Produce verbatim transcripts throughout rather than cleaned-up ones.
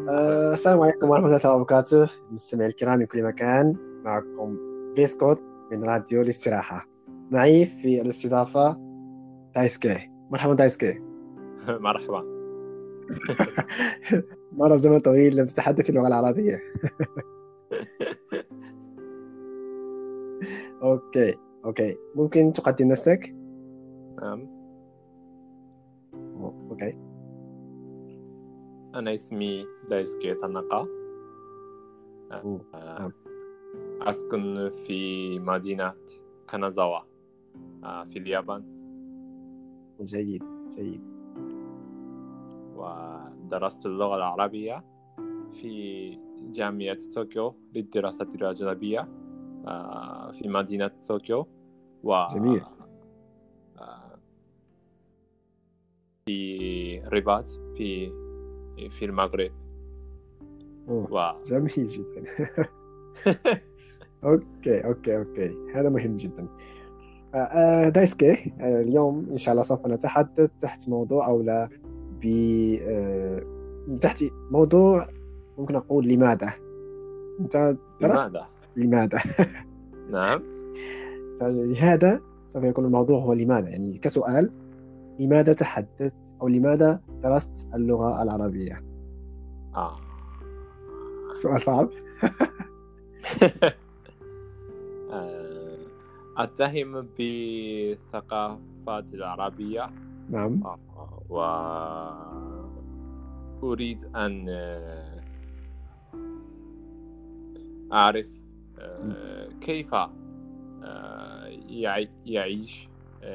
أه، السلام عليكم ورحمة الله وبركاته. المستمعين الكرام من كل مكان، معكم بيسكوت من راديو الاستراحة. معي في الاستضافة دايسكي. مرحبا دايسكي. مرحبا. مرة زمن طويل لم تتحدث اللغة العربية. أوكي أوكي ممكن تقدم نفسك؟ نعم، أوكي. أنا اسمي دايسكي تاناكا. أوه، نعم. أسكن في مدينة كانازاوا في اليابان، جيد جيد. ودرست اللغة العربية في جامعة طوكيو للدراسات الأجنبية في مدينة طوكيو، و جميل. في الرباط في في المغرب. أوه، و... جميل جدا. أوكي أوكي أوكي هذا مهم جدا. آه، دايسكي، آه، اليوم إن شاء الله سوف نتحدث تحت موضوع أو لا ب آه، تحت موضوع ممكن أقول لماذا. أنت لماذا؟ درست لماذا؟ نعم. فلهذا سوف يكون الموضوع هو لماذا، يعني كسؤال: لماذا تحدثت أو لماذا درست اللغة العربية؟ آه. سؤال صعب. أتهم بالثقافات العربية، نعم. وأريد أن أعرف كيف يعيش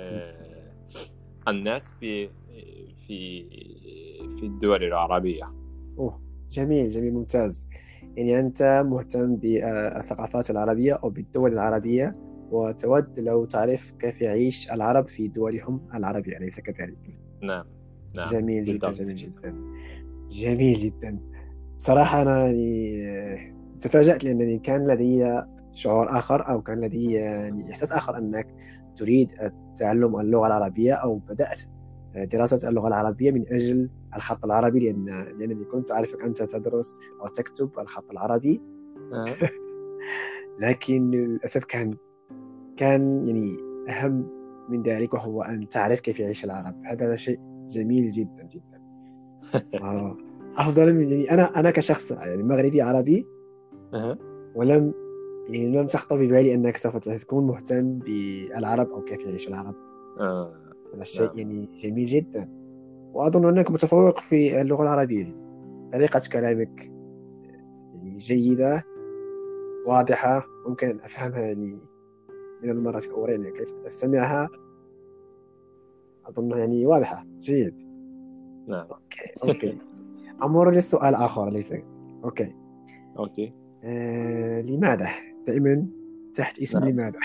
الناس في في في الدول العربية. أوه، جميل جميل ممتاز. يعني أنت مهتم بالثقافات العربية أو بالدول العربية، وتود لو تعرف كيف يعيش العرب في دولهم العربية، أليس كذلك؟ نعم نعم جميل جدا بالضبط. جميل جدا جميل جدا. بصراحة أنا يعني تفاجأت، لأنني كان لدي شعور آخر، أو كان لدي يعني إحساس آخر أنك تريد تعلم اللغة العربية أو بدأت دراسة اللغة العربية من أجل الخط العربي، لأن لأنني كنت أعرفك أنت تدرس أو تكتب الخط العربي. أه. لكن للأسف كان كان يعني أهم من ذلك، وهو أن تعرف كيف يعيش العرب. هذا شيء جميل جدا جدا. آه. أفضل من يعني أنا أنا كشخص يعني مغربي عربي، أه. ولم يعني لم تخطر ببالي أنك سوف تكون مهتم بالعرب أو كيف يعيش العرب. أه. هذا الشيء نعم. يعني جميل جدا. وأظن أنك متفوق في اللغة العربية، يعني طريقة كلامك يعني جيدة، واضحة، ممكن أن أفهمها يعني من المرة الأولى، يعني كيف أستمعها أظنها يعني واضحة جيد. نعم. أوكي أوكي أمر للسؤال آخر ليس. أوكي. أوكي. آه، لماذا دائما تحت اسم نعم. لماذا؟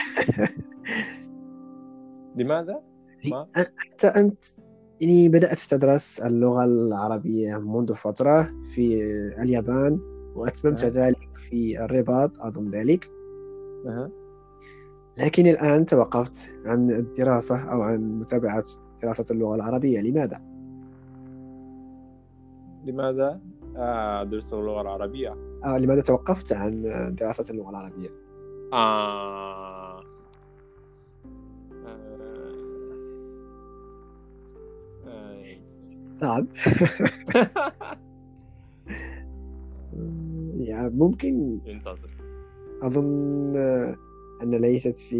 لماذا؟ لي- ما أنت أنت يعني بدأت تدرس اللغة العربية منذ فترة في اليابان، وأتممت أه. ذلك في الرباط أظن ذلك، أه. لكن الآن توقفت عن الدراسة أو عن متابعة دراسة اللغة العربية. لماذا؟ لماذا أدرس اللغة العربية؟ آه، لماذا توقفت عن دراسة اللغة العربية؟ آه. آه. صعب. يعني ممكن انتظر. أظن أن ليست في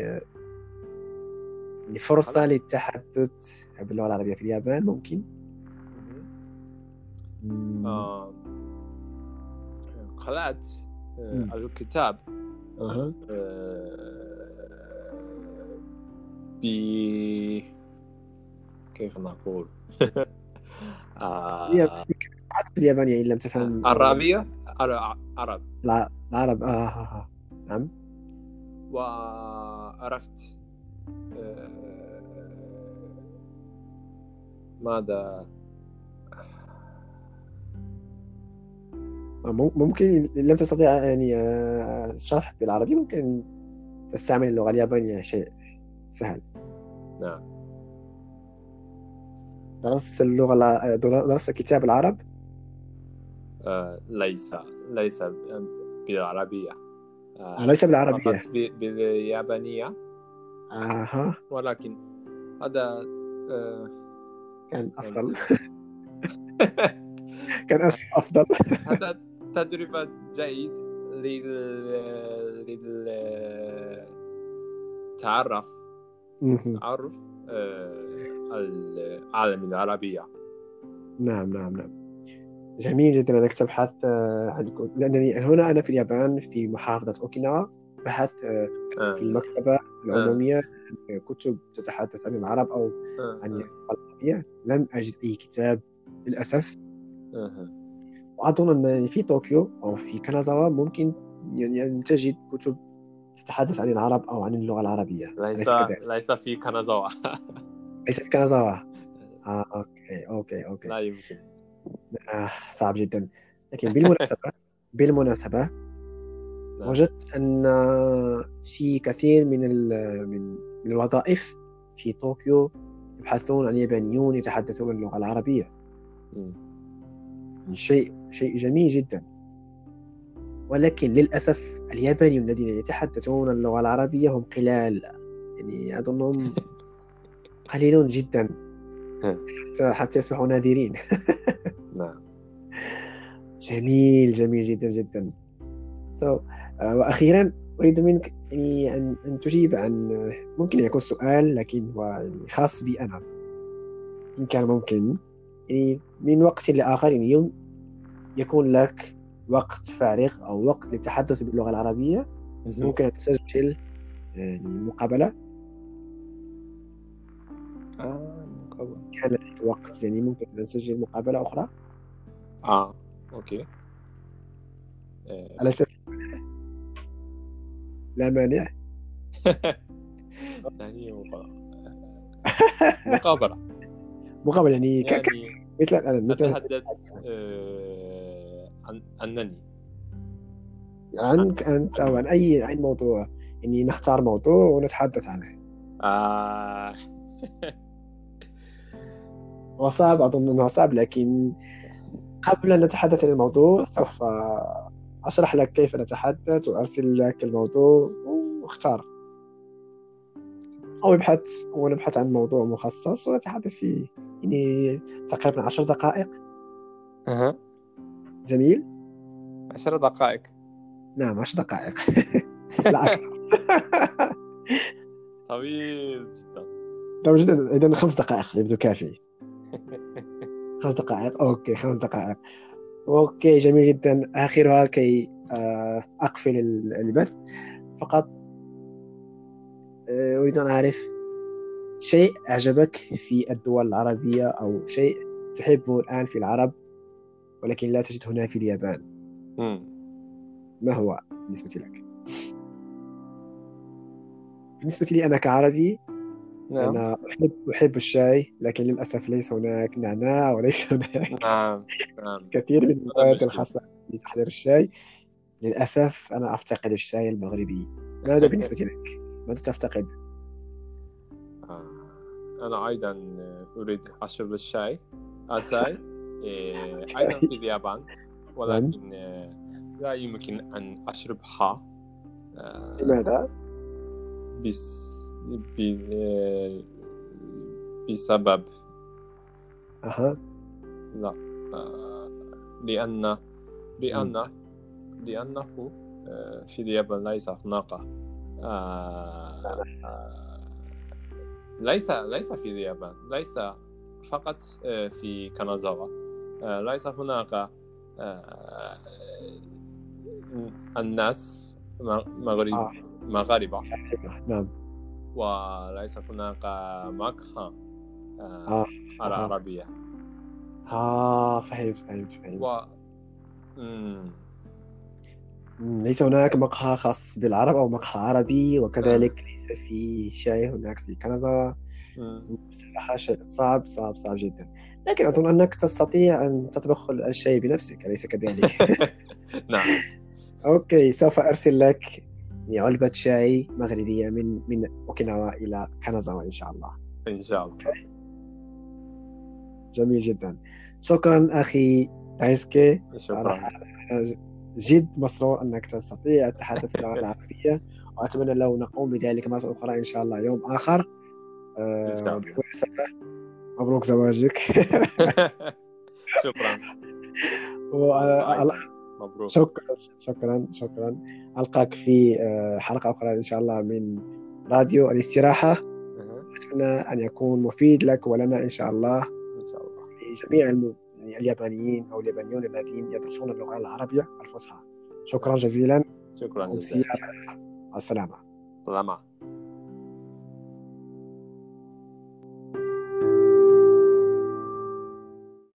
يعني فرصة خلاص. للتحدث باللغة العربية في اليابان، ممكن. مم. آه. قرأت مم. الكتاب أها. ب كيف نقول؟ هي آه... تحدث اليابانية إن لم تفهم أو عربية. عر- عرب. الع- العرب. آه. آه. آه. نعم. وعرفت آه... ماذا. مم- ممكن إن لم تستطيع يعني آه، الشرح بالعربي، ممكن تستعمل اللغة اليابانية، شيء سهل. نعم. درست اللغة الع- درست كتاب العرب. آه، ليس ليس بالعربية، آه آه، ليس فقط بالعربية. ب- باليابانية. أها. ولكن هذا آه، كان يعني أفضل. كان أسف أفضل. هذا تجربة جيد لل للتعرف مهم. تعرف آه، العالم العربية. نعم نعم نعم. جميل جدا أنك تبحث آه، عن الكتب، لأنني هنا أنا في اليابان في محافظة أوكيناوا. بحثت آه، في آه. المكتبة آه. العمومية عن كتب تتحدث عن العرب أو آه. عن آه. اللغة العربية. لم أجد أي كتاب للأسف. آه. وأظن أن في طوكيو أو في كانازاوا ممكن يعني أن تجد كتب تتحدث عن العرب أو عن اللغة العربية، ليس أليس كذلك؟ ليس في كانازاوا. ليس في كانازاوا. آه، أوكي أوكي أوكي. لا يمكن. آه، صعب جدا. لكن بالمناسبة بالمناسبة نعم. وجدت أن في كثير من ال- من من الوظائف في طوكيو يبحثون عن يابانيون يتحدثون اللغة العربية. مم. شيء شيء جميل جدا. ولكن للأسف اليابانيون الذين يتحدثون اللغة العربية هم قلال، يعني أظنهم قليلون جدا حتى حتى يصبحوا نادرين. نعم. جميل جميل جدا جدا. so, آه، وأخيرا أريد منك يعني أن أن تجيب عن آه، ممكن يكون سؤال لكن هو يعني خاص بي أنا، إن كان ممكن. يعني من وقت لآخر يعني يوم يكون لك وقت فارغ أو وقت للتحدث باللغة العربية، ممكن أن تسجل يعني مقابلة. آه. مقابل. كان لديك وقت يعني ممكن أن تسجل مقابلة أخرى. آه. أوكي. آه. أليس لا مانع؟ يعني مقابلة. مقابلة. مقابلة يعني ك... ك... يعني مثل الآن مثل أتحدث آه، عن أنني عنك أنت أو عن أي عن موضوع، يعني نختار موضوع ونتحدث عنه. آه. هو صعب، أظن أنه صعب، لكن قبل أن نتحدث عن الموضوع سوف أشرح لك كيف نتحدث وأرسل لك الموضوع واختار، أو ابحث ونبحث عن موضوع مخصص ونتحدث فيه يعني تقريبا عشر دقائق. أها. جميل. عشر دقائق. نعم عشر دقائق. لا أكثر. طويل جدا. لو جدا إذا خمس دقائق يبدو كافي. خمس دقائق أوكي، خمس دقائق أوكي. جميل جدا. آخرها كي آه، أقفل البث فقط. آه، أريد أن أعرف شيء أعجبك في الدول العربية أو شيء تحبه الآن في العرب ولكن لا تجد هنا في اليابان. مم. ما هو بالنسبة لك؟ بالنسبة لي أنا كعربي، نعم. أنا أحب أحب الشاي، لكن للأسف ليس هناك نعناع وليس هناك نعم. نعم. كثير من هذا المواد مشكل. الخاصة بتحضير الشاي. للأسف أنا أفتقد الشاي المغربي. ماذا بالنسبة لك؟ ماذا تفتقد؟ آه. أنا أيضا أريد أشرب الشاي الشاي إيه، أيضا في اليابان، نعم. ولكن آه، لا يمكن أن أشربها آه، لماذا؟ بس ب- آه، بسبب أها. لا آه، لأن مم. لأن لأنه آه، في اليابان ليس هناك آه، آه، ليس ليس في اليابان، ليس فقط آه، في كانازاوا، آه، ليس هناك آه، الناس مغرب آه. مغاربة، نعم. وليس هناك مقهى آه، آه. أها. العربية. آه فهمت فهمت و فهمت. مم. مم، ليس هناك مقهى خاص بالعرب أو مقهى عربي، آه. وكذلك ليس في شاي هناك في كندا. مم. بصراحة شيء صعب صعب صعب جدا. لكن أظن أنك تستطيع أن تطبخ الشاي بنفسك، أليس كذلك؟ نعم. أوكي، سوف أرسل لك علبة شاي مغربية من من أوكيناوا إلى كندا إن شاء الله. إن شاء الله. جميل جدا. شكرا أخي دايسكي. شكرا. صراحة أنا ج- جد مسرور أنك تستطيع التحدث باللغة العربية، وأتمنى لو نقوم بذلك مرة أخرى إن شاء الله يوم آخر. إن أه شاء الله. وبالمناسبة مبروك زواجك. شكرا. وأنت و- أيضا مبروك. شكرا شكرا شكرا. ألقاك في آه، حلقة أخرى إن شاء الله من راديو الاستراحة. أها. أتمنى أن يكون مفيد لك ولنا إن شاء الله، إن شاء الله. لجميع الم- يعني اليابانيين أو اليابانيون الذين يدرسون اللغة العربية الفصحى. شكرا أها. جزيلا شكرا وأمسية جزيلا. على السلامة. سلام.